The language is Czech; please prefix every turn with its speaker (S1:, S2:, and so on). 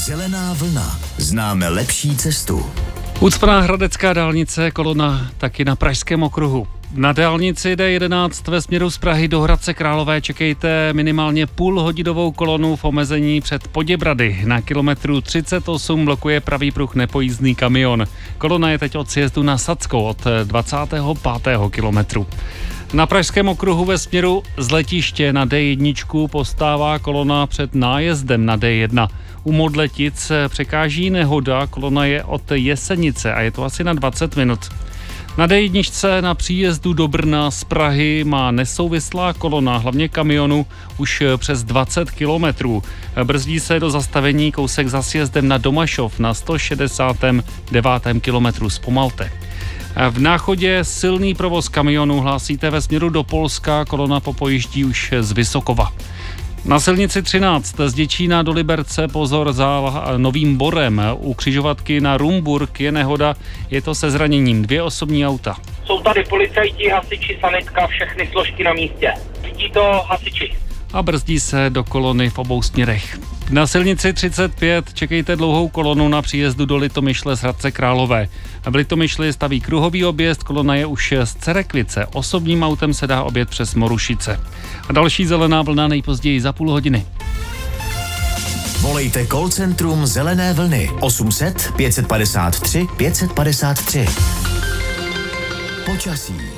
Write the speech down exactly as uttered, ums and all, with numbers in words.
S1: Zelená vlna. Známe lepší cestu.
S2: Ucpaná hradecká dálnice, kolona taky na Pražském okruhu. Na dálnici D jedenáct ve směru z Prahy do Hradce Králové čekejte minimálně půlhodinovou kolonu v omezení před Poděbrady. Na kilometru třicet osm blokuje pravý pruh nepojízdný kamion. Kolona je teď od sjezdu na Sadskou od dvacátého pátého kilometru. Na Pražském okruhu ve směru z letiště na D jedna postává kolona před nájezdem na D jedna. U Modletic překáží nehoda, kolona je od Jesenice a je to asi na dvacet minut. Na D jedna na příjezdu do Brna z Prahy má nesouvislá kolona, hlavně kamionu, už přes dvacet kilometrů. Brzdí se do zastavení kousek za sjezdem na Domašov na sto šedesátém devátém kilometru, zpomalte. V Náchodě silný provoz kamionů hlásíte ve směru do Polska, kolona popojíždí už z Vysokova. Na silnici třináct z Děčína do Liberce pozor za Novým Borem. U křižovatky na Rumburk je nehoda, je to se zraněním, dvě osobní auta.
S3: Jsou tady policajti, hasiči, sanitka, všechny složky na místě. Vidí to hasiči.
S2: A brzdí se do kolony v obou směrech. Na silnici třicet pět čekejte dlouhou kolonu na příjezdu do Litomyšle z Hradce Králové. V Litomyšli staví kruhový objezd, kolona je už z Cerekvice. Osobním autem se dá objet přes Morušice. A další zelená vlna nejpozději za půl hodiny.
S1: Volejte call centrum Zelené vlny osm set pět set padesát tři pět set padesát tři. Počasí.